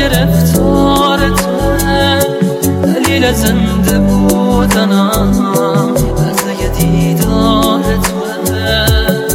گرفتار توه، دلیل زنده بودنم لحظه دیدار توه.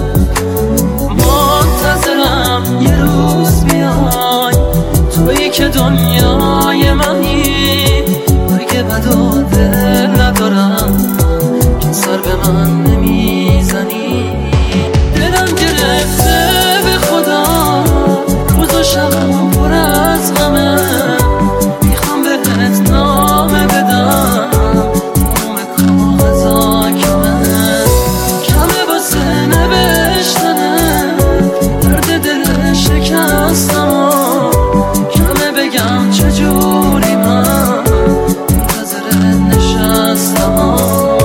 منتظرم یه روز بیای، تویی که دنیای منی. برگ بد و دل ندارم که سر به من نمیزنی. دلم گرفته به خدا، روز و شبم پر از غمه. میخوام بهت نامه بدم، نام کاغذا کمه واسه نوشتنه. درد دل شکستم کمه بگم چجوری من منتظرت نشستم.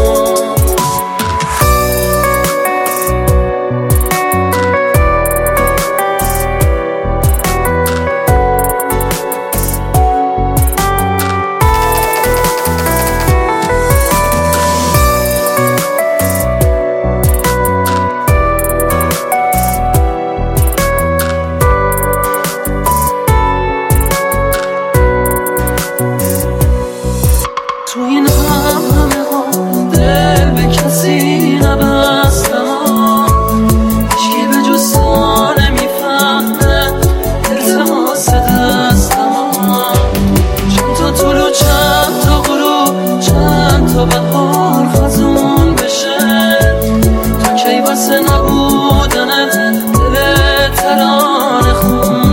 تو این همه ها دل به کسی نبستم، هیچکی به جز تو نمیفهمه التماس دستم. چند تا طول و چند تا غروب، چند تا بهار خزون بشه. تا کی واسه نبودنت دل ترانه خون